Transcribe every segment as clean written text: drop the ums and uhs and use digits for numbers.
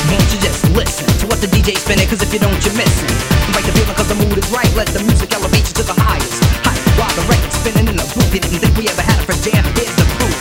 Won't you just listen to what the DJ's spinning? Cause if you don't, you're missing. Right the feeling cause the mood is right. Let the music elevate you to the highest height. While the record's spinning in the booth, you didn't think we ever had it for jam. Here's the proof.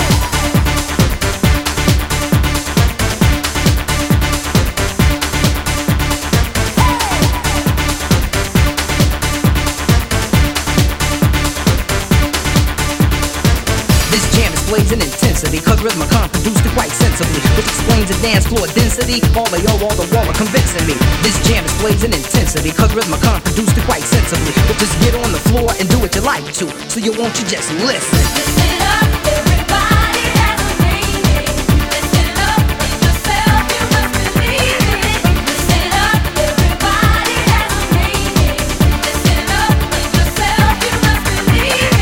This jam displays an intensity, cause Rhythmicon produced it quite sensibly, which explains the dance floor density. All the wall are convincing me. This jam displays an intensity, cause Rhythmicon produced it quite sensibly. But just get on the floor and do what you like to, so you won't you just listen. Listen up, everybody has a meaning. Listen up, with yourself, you must believe it. Listen up, everybody has a meaning. Listen up, with yourself, you must believe it.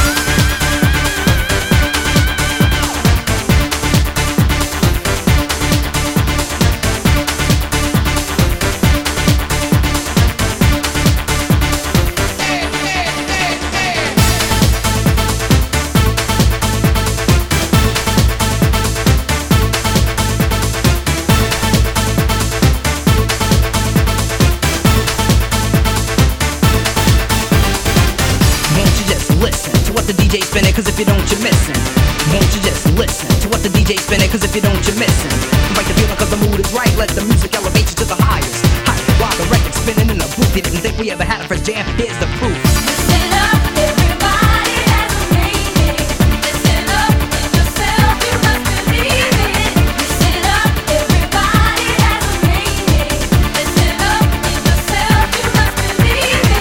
Listen to what the DJ's spinning, cause if you don't, you're missing. Won't you just listen to what the DJ's spinning, cause if you don't, you're missing. Right the feeling cause the mood is right. Let the music elevate you to the highest height. While the record's spinning in the booth, you didn't think we ever had it for jam. Here's the proof. Listen up, everybody has a meaning. Listen up, with yourself, you must believe it. Listen up, everybody has a meaning. Listen up, with yourself, you must believe it.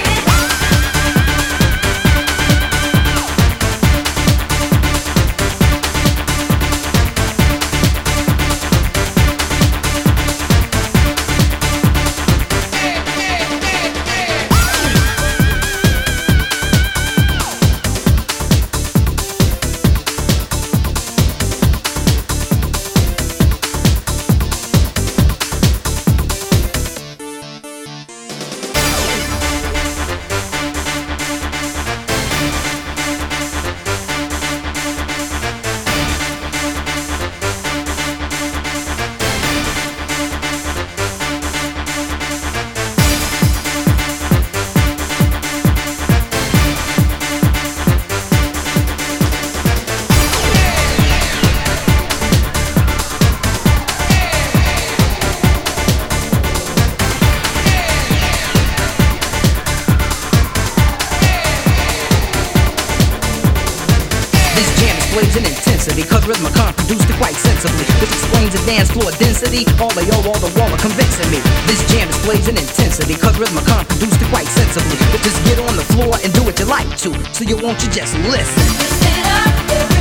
Displays an intensity, cause Rhythmicon produced it quite sensibly, which explains the dance floor density. All the wall are convincing me. This jam displays an intensity, cause Rhythmicon produced it quite sensibly. But just get on the floor and do what you like to, so you won't you just listen. Listen up, everybody.